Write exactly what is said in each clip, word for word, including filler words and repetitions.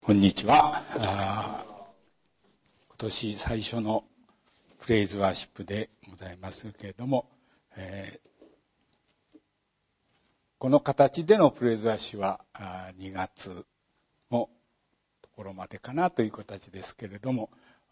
こんにちは。今年最初のプレイズワーシップでございますけれども、えー、この形でのプレイズワーシップはにがつのところまでかなという形ですけれども、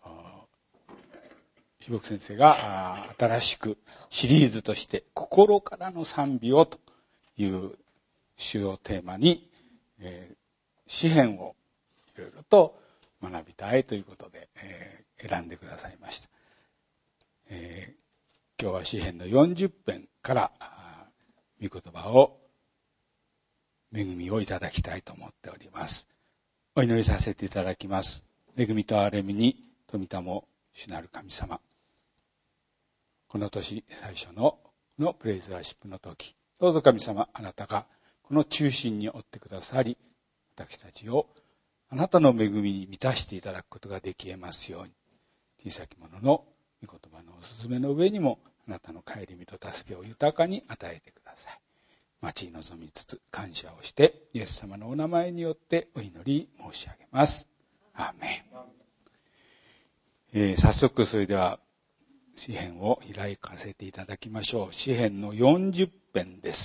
志木先生が新しくシリーズとして心からの賛美をという主要テーマに、えー、詩編をいろいろと学びたいということで、えー、選んでくださいました。えー、今日は詩編のよんじゅっぺんから御言葉を恵みをいただきたいと思っております。お祈りさせていただきます。恵みと憐れみに富田も主なる神様、この年最初ののプレイズワーシップの時、どうぞ神様、あなたがこの中心に追ってくださり、私たちをあなたの恵みに満たしていただくことができますように、小さき者の御言葉のおすすめの上にもあなたの帰り人助けを豊かに与えてください。待ち望みつつ感謝をしてイエス様のお名前によってお祈り申し上げます。アーメン。えー、早速それでは詩編を開かせていただきましょう。詩編のよんじゅっぺんです。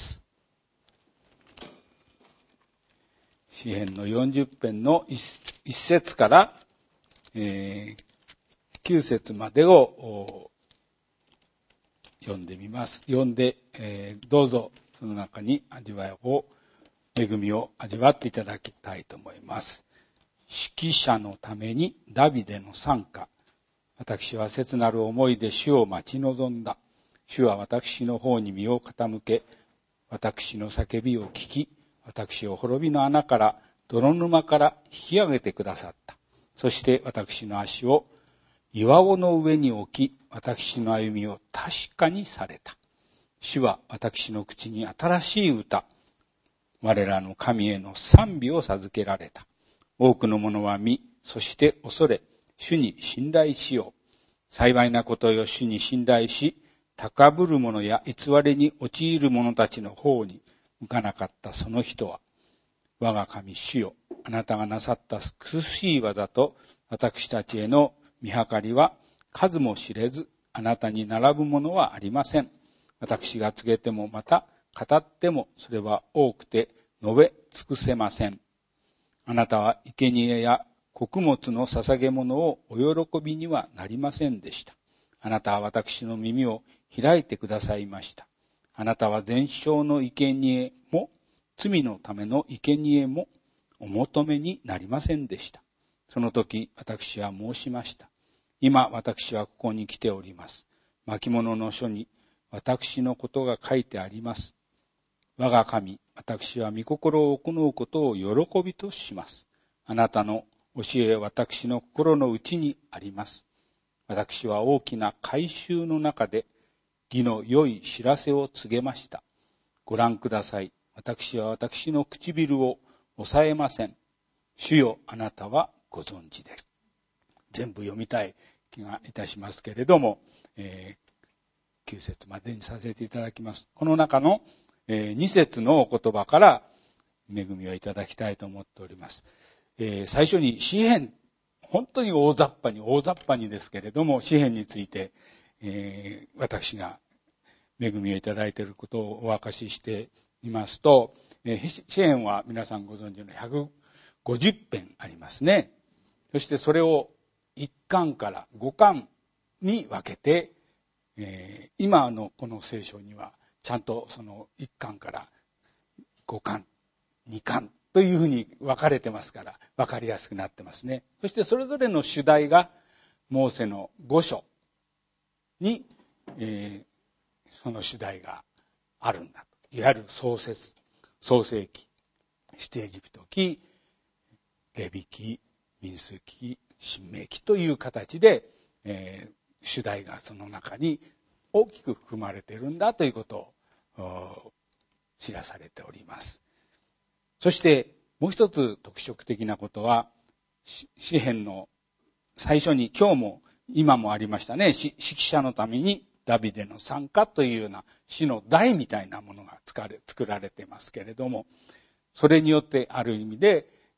詩編のよんじゅっぺんのいっ節から、えー、きゅう節までを読んでみます。読んで、えー、どうぞその中に味わいを、恵みを味わっていただきたいと思います。指揮者のためにダビデの賛歌。私は切なる思いで主を待ち望んだ。主は私の方に身を傾け、私の叫びを聞き、私を滅びの穴から泥沼から引き上げてくださった。そして私の足を岩尾の上に置き、私の歩みを確かにされた。主は私の口に新しい歌、我らの神への賛美を授けられた。多くの者は見、そして恐れ、主に信頼しよう。幸いなことよ、主に信頼し、高ぶる者や偽りに陥る者たちの方に向かなかったその人は、我が神主よ、あなたがなさった苦しい技と私たちへの見計りは数も知れず、あなたに並ぶものはありません。私が告げてもまた語ってもそれは多くて述べ尽くせません。あなたは生贄や穀物の捧げ物をお喜びにはなりませんでした。あなたは私の耳を開いてくださいました。あなたは全焼の生贄も罪のための生贄もお求めになりませんでした。その時私は申しました。今私はここに来ております。巻物の書に私のことが書いてあります。我が神、私は御心を行うことを喜びとします。あなたの教えは私の心の内にあります。私は大きな改宗の中で義の良い知らせを告げました。ご覧ください。私は私の唇を抑えません。主よ、あなたはご存知です。全部読みたい気がいたしますけれども、えー、きゅう節までにさせていただきます。この中の、えー、に節のお言葉から恵みをいただきたいと思っております。えー、最初に詩編、本当に大雑把に大雑把にですけれども、詩編について、えー、私が恵みをいただいていることをお明かししていますと、えー、詩編は皆さんご存知のひゃくごじゅっぺんありますね。そしてそれをいっかんからごかんに分けて、えー、今のこの聖書にはちゃんとそのいっかんからごかん、にかんというふうに分かれてますから分かりやすくなってますね。そしてそれぞれの主題がモーセのご書に、えー、その主題があるんだと。いわゆる創設、創世記、出エジプト記、レビ記、民数記、申命記という形で、えー、主題がその中に大きく含まれているんだということを知らされております。そしてもう一つ特色的なことは、詩編の最初に今日も今もありましたね、指揮者のためにダビデの賛歌というような詩の題みたいなものが作られていますけれども、それによってある意味で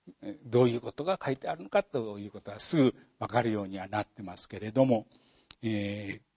どういうことが書いてあるのかということはすぐわかるようにはなってますけれども、えー、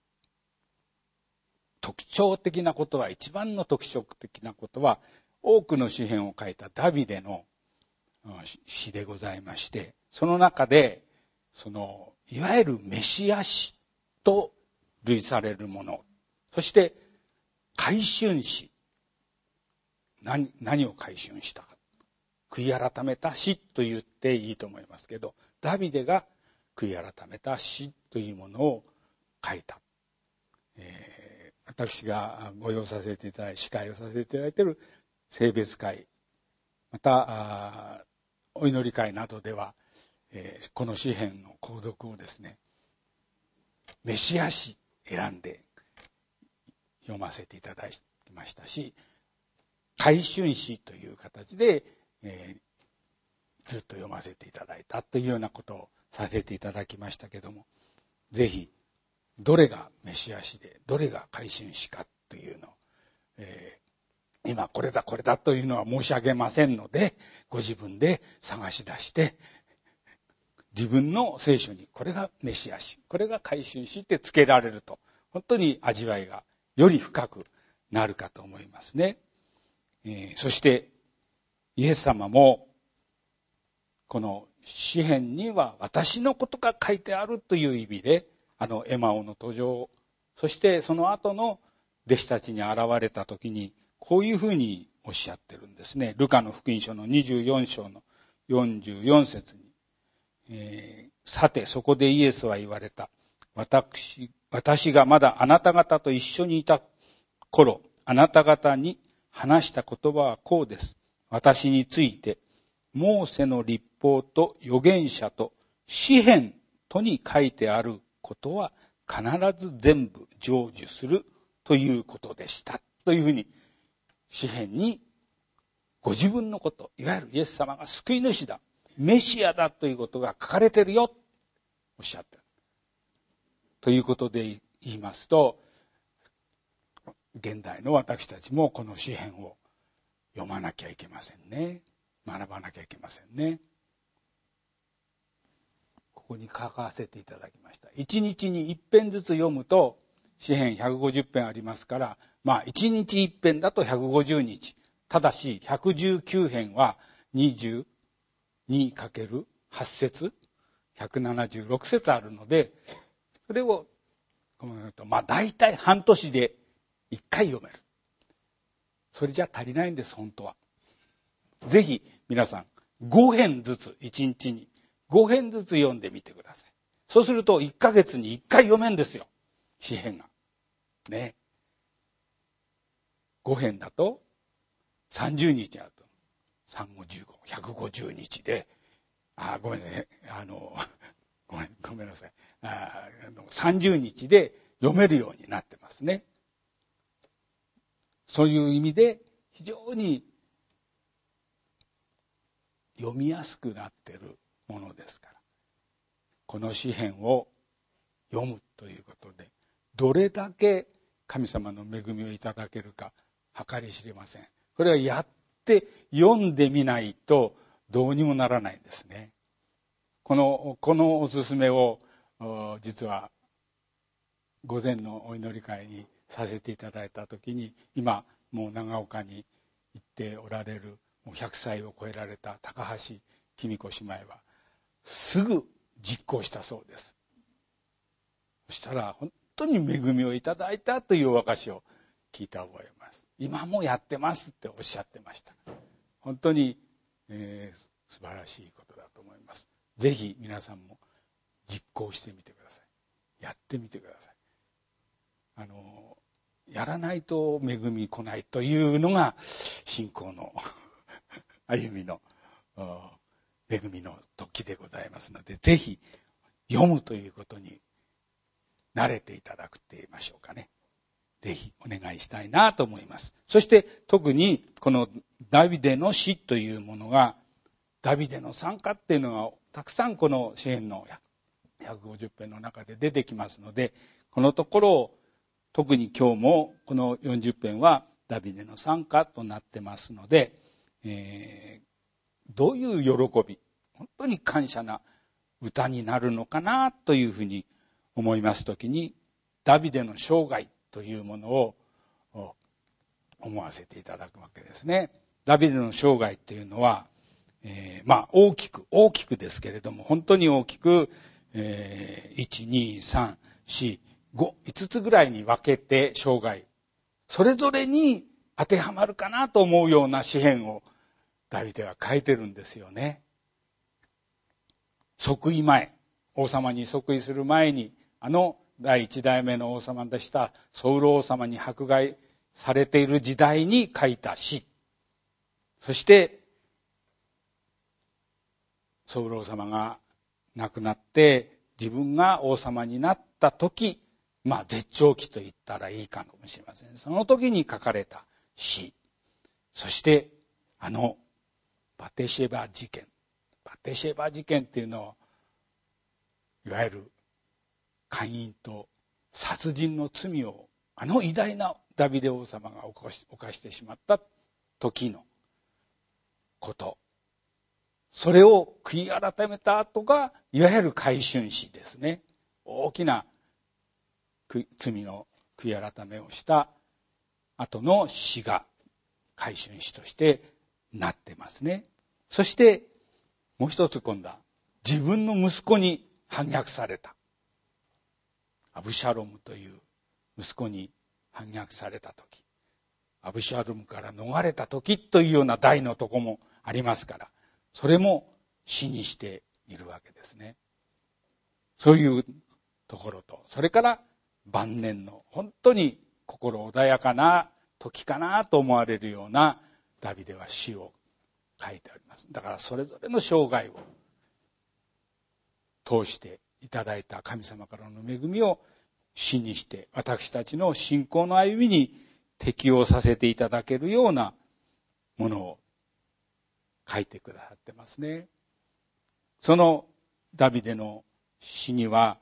特徴的なことは、一番の特徴的なことは、多くの詩篇を書いたダビデの詩でございまして、その中で、その、いわゆるメシア詩と類されるもの、そして、改悛詩。何、何を改悛したか。悔い改めた詩と言っていいと思いますけど、ダビデが悔い改めた詩というものを書いた。えー、私がご用させていただいて、司会をさせていただいている聖別会、また、お祈り会などでは、えー、この詩篇の購読をですね、メシア詩選んで読ませていただきましたし、改悛詩という形で、えー、ずっと読ませていただいたというようなことをさせていただきましたけども、ぜひどれがメシア詩でどれが改悛詩かというのを、えー、今これだこれだというのは申し上げませんので、ご自分で探し出して自分の聖書にこれがメシア詩、これが改悛詩ってつけられると、本当に味わいがより深くなるかと思いますね。えー、そしてイエス様もこの詩篇には私のことが書いてあるという意味で、あのエマオの途上、そしてその後の弟子たちに現れた時にこういうふうにおっしゃってるんですね。ルカの福音書のにじゅうよん章のよんじゅうよん節に、えー、さてそこでイエスは言われた。私、私がまだあなた方と一緒にいた頃、あなた方に話した言葉はこうです。私について、モーセの律法と預言者と詩篇とに書いてあることは必ず全部成就するということでした。というふうに、詩篇にご自分のこと、いわゆるイエス様が救い主だ、メシアだということが書かれているよ、おっしゃっている。ということで言いますと、現代の私たちもこの詩篇を読まなきゃいけませんね。学ばなきゃいけませんね。ここに書かせていただきました。一日に一編ずつ読むと、詩篇ひゃくごじゅっ編ありますから、まあ一日一編だとひゃくごじゅうにち。ただしひゃくじゅうきゅう編は にじゅうにかけるはち 節、ひゃくななじゅうろく節あるので、それを、まあ大体半年で一回読める。それじゃ足りないんです、本当は。ぜひ皆さんご編ずつ、いちにちにご編ずつ読んでみてください。そうするといっかげつにいっかい読めんですよ、詩編が。ね。ご編だとさんじゅうにちあると。さん、ご、じゅうご、ひゃくごじゅうにちで、あ、ごめんなさい。あの、ごめん、ごめんなさい。あのさんじゅうにちで読めるようになってますね。そういう意味で非常に読みやすくなっているものですから、この詩篇を読むということで、どれだけ神様の恵みをいただけるか計り知れません。これはやって読んでみないとどうにもならないんですね。この、このおすすめを実は午前のお祈り会にさせていただいたときに、今もう長岡に行っておられるもうひゃくさいを超えられた高橋紀美子姉妹はすぐ実行したそうです。そしたら本当に恵みをいただいたというお証を聞いた覚えます。今もやってますっておっしゃってました。本当に、えー、素晴らしいことだと思います。ぜひ皆さんも実行してみてください。やってみてください。あのやらないと恵み来ないというのが信仰の歩みの恵みの時でございますので、ぜひ読むということに慣れていただくって言いましょうかね。ぜひお願いしたいなと思います。そして特にこのダビデの詩というものが、ダビデの賛歌っていうのがたくさんこの詩篇のひゃくごじゅっ編の中で出てきますので、このところを特に今日もこのよんじゅっ編はダビデの賛歌となってますので、えー、 どういう喜び、本当に感謝な歌になるのかなというふうに思いますときに、ダビデの生涯というものを思わせていただくわけですね。ダビデの生涯というのは、えー、まあ大きく、大きくですけれども、本当に大きく、えー、いち、に、さん、よん、ご、いつつぐらいに分けて生涯、それぞれに当てはまるかなと思うような詩篇をダビデは書いてるんですよね。即位前、王様に即位する前に、あの第一代目の王様でしたソウル王様に迫害されている時代に書いた詩。そして、ソウル王様が亡くなって自分が王様になった時、まあ絶頂期と言ったらいいかもしれません。その時に書かれた詩。そしてあのバテシェバ事件。バテシェバ事件っていうのは、いわゆる姦淫と殺人の罪をあの偉大なダビデ王様が犯し、犯してしまった時のこと。それを悔い改めた後が、いわゆる改悛詩ですね。大きな罪の悔い改めをした後の詩が改悛詩としてなってますね。そしてもう一つ今度は自分の息子に反逆された。アブシャロムという息子に反逆された時、アブシャロムから逃れた時というような題のとこもありますから、それも詩にしているわけですね。そういうところと、それから晩年の本当に心穏やかな時かなと思われるようなダビデは詩を書いてあります。だからそれぞれの生涯を通していただいた神様からの恵みを詩にして、私たちの信仰の歩みに適応させていただけるようなものを書いてくださってますね。そのダビデの詩には、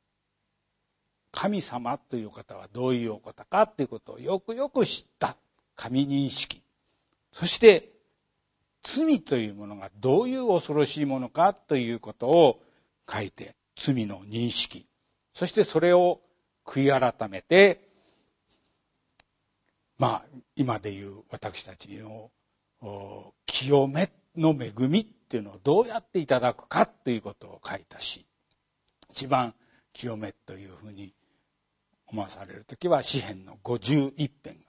神様という方はどういうお方かということをよくよく知った神認識。そして罪というものがどういう恐ろしいものかということを書いて、罪の認識。そしてそれを悔い改めて、まあ今でいう私たちの清めの恵みっていうのをどうやっていただくかということを書いた詩。一番清めというふうに思わされるときは詩編のごじゅういっ編が、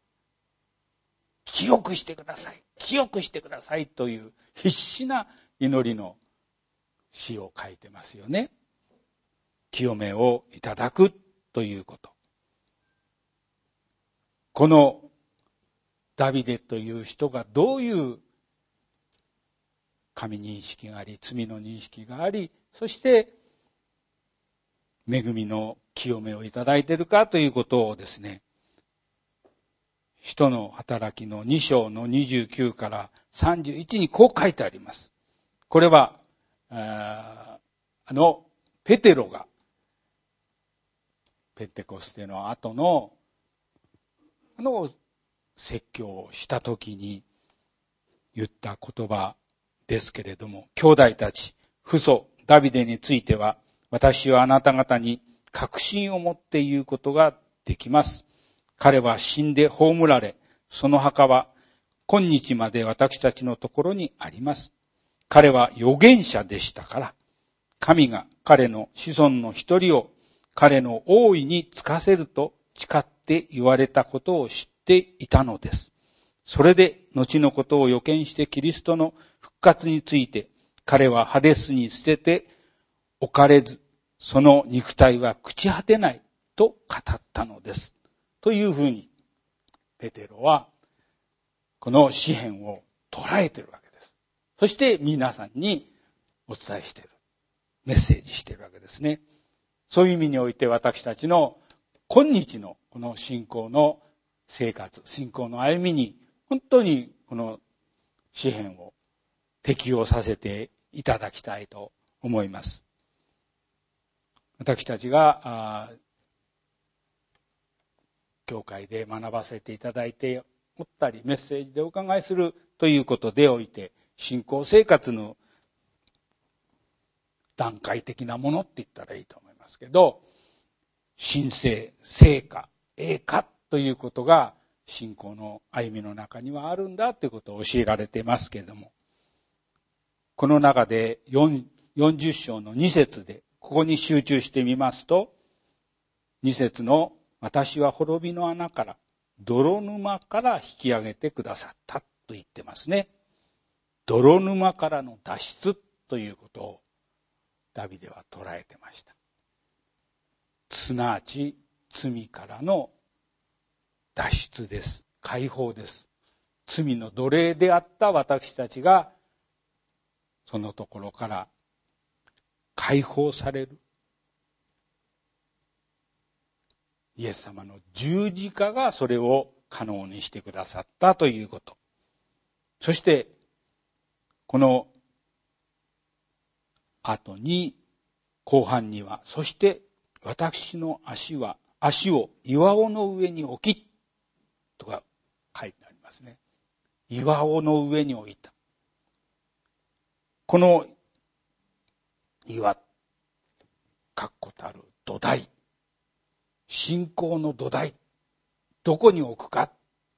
清くしてください、清くしてくださいという必死な祈りの詩を書いてますよね。清めをいただくということ。このダビデという人がどういう神認識があり、罪の認識があり、そして恵みの清めをいただいているかということをですね、使徒の働きのに章のにじゅうきゅうからさんじゅういちにこう書いてあります。これは、あ, あの、ペテロが、ペンテコステの後の、あの、説教をしたときに言った言葉ですけれども、兄弟たち、父祖ダビデについては、私はあなた方に確信を持って言うことができます。彼は死んで葬られ、その墓は今日まで私たちのところにあります。彼は預言者でしたから、神が彼の子孫の一人を彼の王位に就かせると誓って言われたことを知っていたのです。それで後のことを予見してキリストの復活について、彼はハデスに捨てて置かれず、その肉体は朽ち果てないと語ったのです。というふうに、ペテロはこの詩篇を捉えているわけです。そして皆さんにお伝えしている。メッセージしているわけですね。そういう意味において私たちの今日のこの信仰の生活、信仰の歩みに本当にこの詩篇を適用させていただきたいと思います。私たちが教会で学ばせていただいておったり、メッセージでお伺いするということでおいて、 信仰生活の段階的なものって言ったらいいと思いますけど、神聖、聖化、栄華ということが信仰の歩みの中にはあるんだということを教えられていますけれども、この中でよんじゅう章のに節でここに集中してみますと、に節の私は滅びの穴から泥沼から引き上げてくださったと言ってますね。泥沼からの脱出ということをダビデは捉えてました。すなわち罪からの脱出です。解放です。罪の奴隷であった私たちがそのところから解放される。イエス様の十字架がそれを可能にしてくださったということ。そしてこの後に後半には、そして私の足は足を岩尾の上に置きとか書いてありますね。岩尾の上に置いた。この岩、確固たる土台、信仰の土台、どこに置くか。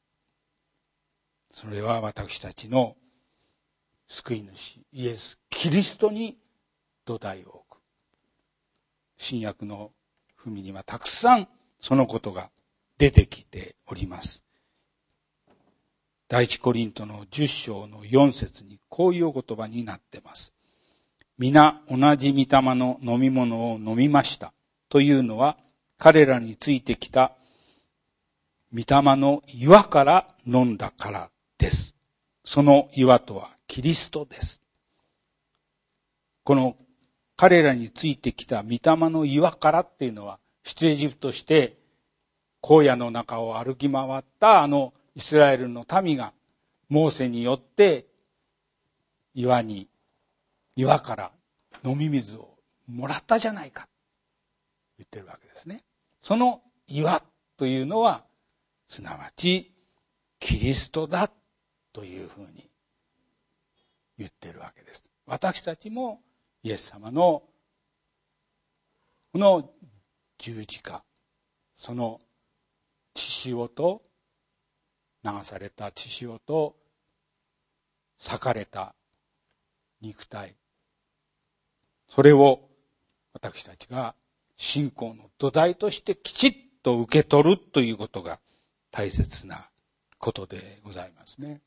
それは私たちの救い主イエス・キリストに土台を置く。新約の文にはたくさんそのことが出てきております。第一コリントのじゅっ章のよん節にこういう言葉になっています。皆同じ御霊の飲み物を飲みましたというのは、彼らについてきた御霊の岩から飲んだからです。その岩とはキリストです。この彼らについてきた御霊の岩からっていうのは、出エジプトして荒野の中を歩き回ったあのイスラエルの民がモーセによって岩に、岩から飲み水をもらったじゃないか言ってるわけですね。その岩というのはすなわちキリストだというふうに言ってるわけです。私たちもイエス様のこの十字架、その血潮と流された血潮と裂かれた肉体、それを私たちが信仰の土台としてきちっと受け取るということが大切なことでございますね。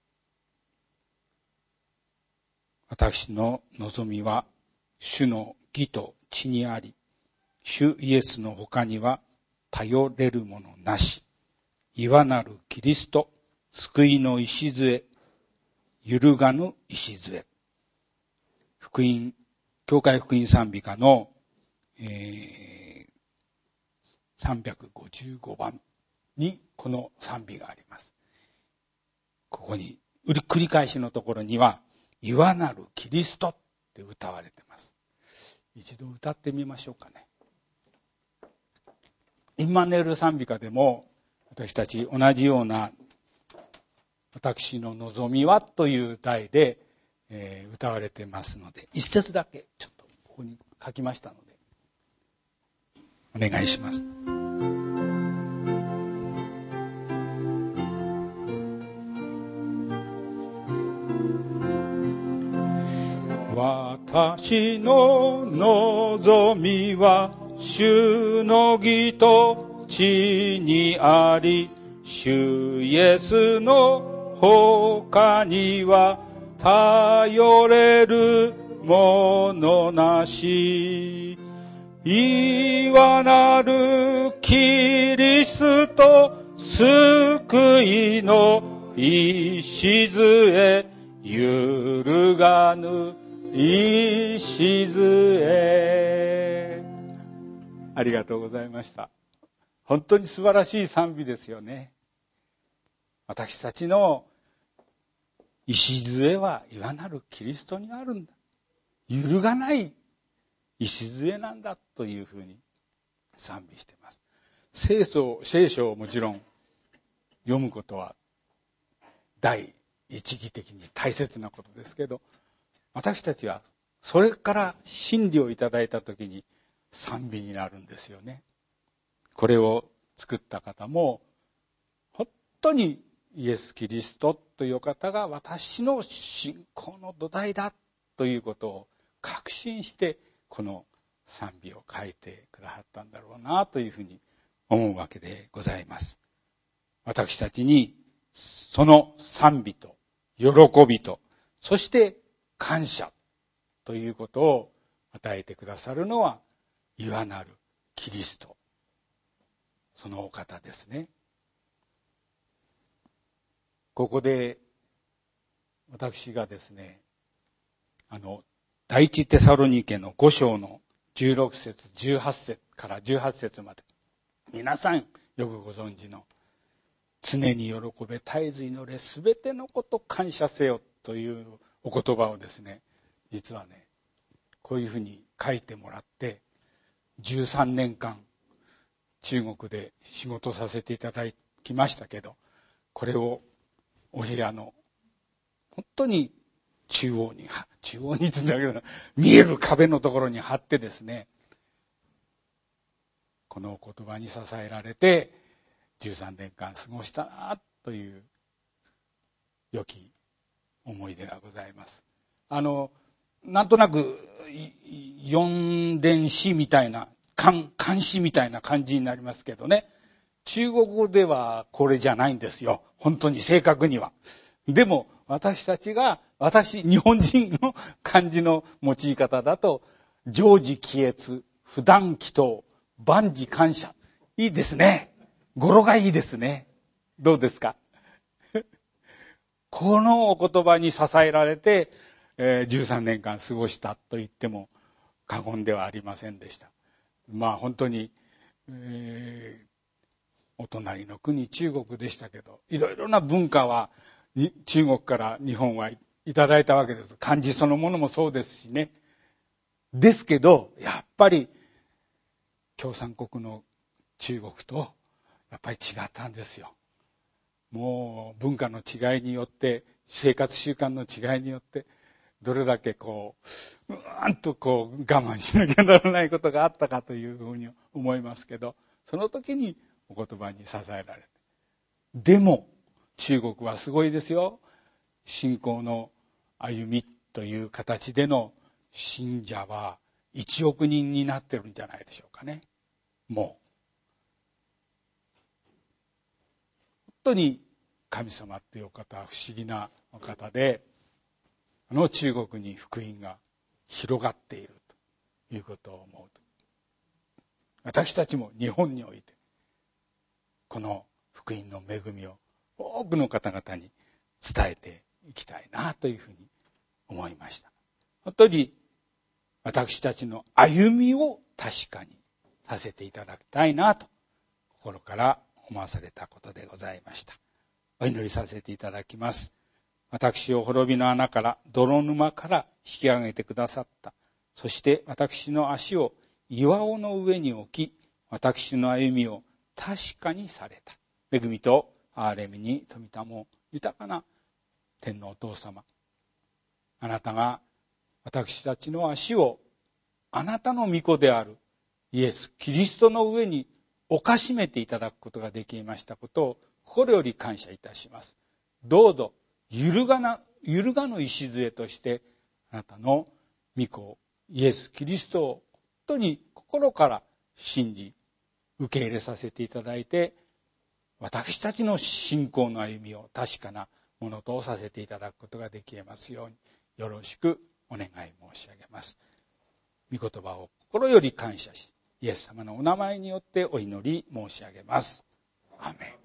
私の望みは主の義と血にあり、主イエスの他には頼れるものなし。岩なるキリスト、救いの礎、揺るがぬ礎。福音、教会福音賛美歌の、えー、さんびゃくごじゅうごばんにこの賛美があります。ここに繰り返しのところには岩なるキリストって歌われています。一度歌ってみましょうかね。インマヌエル賛美歌でも私たち同じような私の望みはという題で、えー、歌われてますので、一節だけちょっとここに書きましたのでお願いします。私の望みは主の義と血にあり、主イエスの他には頼れるものなし。岩なるキリスト、救いの礎、揺るがぬ礎。ありがとうございました。本当に素晴らしい賛美ですよね。私たちの礎は岩なるキリストにあるんだ。揺るがない礎なんだというふうに賛美しています。聖書、聖書をもちろん読むことは第一義的に大切なことですけど、私たちはそれから真理をいただいたときに賛美になるんですよね。これを作った方も本当にイエス・キリストという方が私の信仰の土台だということを確信してこの賛美を書いてくださったんだろうなというふうに思うわけでございます。私たちにその賛美と喜びとそして感謝ということを与えてくださるのはいわなるキリスト、そのお方ですね。ここで私がですね、あの第一テサロニケのご章のじゅうろく節じゅうはち節からじゅうはち節まで、皆さんよくご存知の常に喜べ絶えず祈れすべてのこと感謝せよというお言葉をですね、実はねこういうふうに書いてもらってじゅうさんねんかん中国で仕事させていただきましたけど、これをお部屋の本当に中央に中央につんだけど見える壁のところに貼ってですね、この言葉に支えられてじゅうさんねんかん過ごしたなという良き思い出がございます。あのなんとなく四連詩みたいな漢詩みたいな感じになりますけどね、中国語ではこれじゃないんですよ、本当に正確には。でも私たちが私日本人の漢字の用い方だと常時帰越、普段祈祷、万事感謝、いいですね。語呂がいいですね。どうですか？このお言葉に支えられて、えー、じゅうさんねんかん過ごしたと言っても過言ではありませんでした。まあ本当に、えー、お隣の国中国でしたけど、いろいろな文化は中国から日本はいただいたわけです。漢字そのものもそうですしね。ですけどやっぱり共産国の中国とやっぱり違ったんですよ。もう文化の違いによって生活習慣の違いによってどれだけこううわんとこう我慢しなきゃならないことがあったかというふうに思いますけど、その時にお言葉に支えられて、でも中国はすごいですよ。信仰の歩みという形での信者はいちおくにんになってるんじゃないでしょうかね。もう本当に神様っていうお方は不思議なお方で、あの中国に福音が広がっているということを思うと、私たちも日本においてこの福音の恵みを多くの方々に伝えていきたいなというふうに思いました。本当に私たちの歩みを確かにさせていただきたいなと心から思わされたことでございました。お祈りさせていただきます。私を滅びの穴から泥沼から引き上げてくださった。そして私の足を岩尾の上に置き、私の歩みを確かにされた。恵みと憐れみに富田も豊かな天のお父様、あなたが私たちの足をあなたの御子であるイエス・キリストの上に置かしめていただくことができましたことを心より感謝いたします。どうぞ揺るがな、揺るがぬ礎としてあなたの御子イエス・キリストを本当に心から信じ受け入れさせていただいて、私たちの信仰の歩みを確かなものとさせていただくことができますようによろしくお願い申し上げます。御言葉を心より感謝し、イエス様のお名前によってお祈り申し上げます。アーメン。